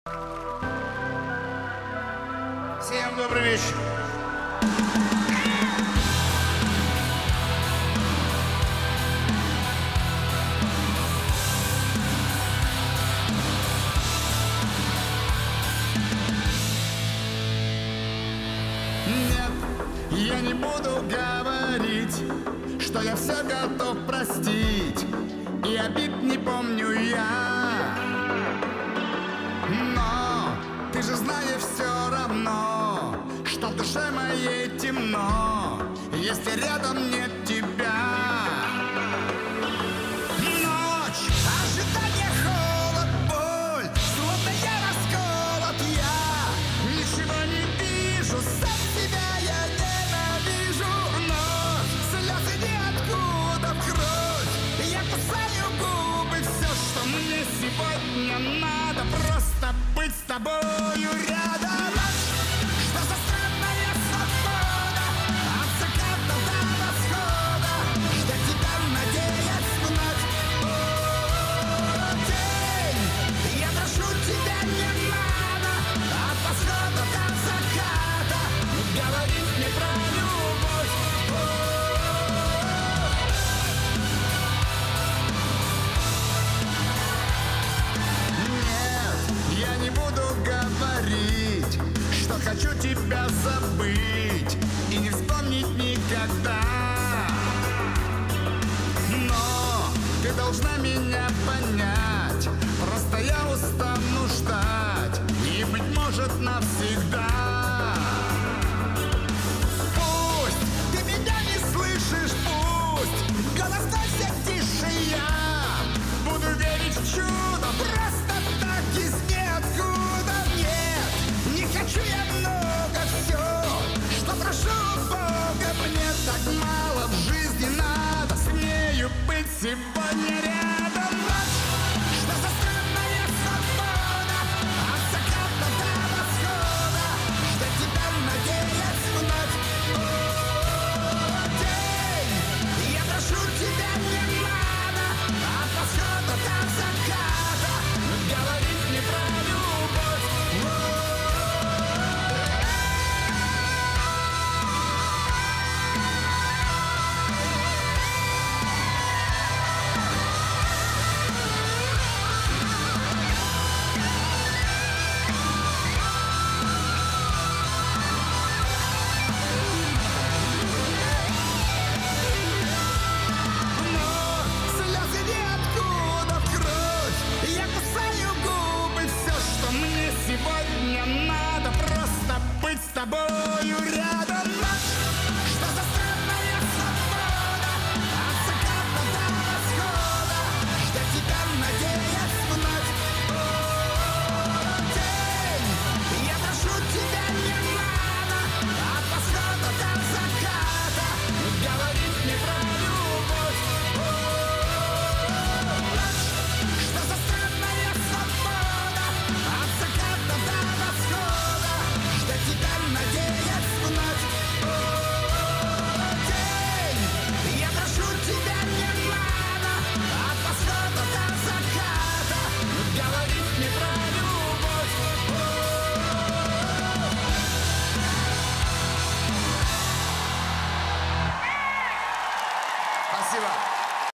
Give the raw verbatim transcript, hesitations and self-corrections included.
Всем добрый вечер. Нет, я не буду говорить, что я все готов простить, и обид не помню я. Но ты же знаешь все равно, что в душе моей темно, если рядом нет тебя. Ночь, ожидание, холод, боль, словно я расколот, я ничего не вижу, сам себя я ненавижу. Вновь слезы ниоткуда в кровь, я кусаю губы, все, что мне сегодня надо, просто быть с тобою рядом. Что за странная свобода, от заката до восхода, ждать тебя, надеясь вновь. О, день, я прошу тебя, не надо, от восхода до заката говорить мне про любовь. Нет, я не буду говорить, что хочу тебя забыть и не вспомнить никогда. Но ты должна меня понять, просто я устану ждать и, быть может, навсегда.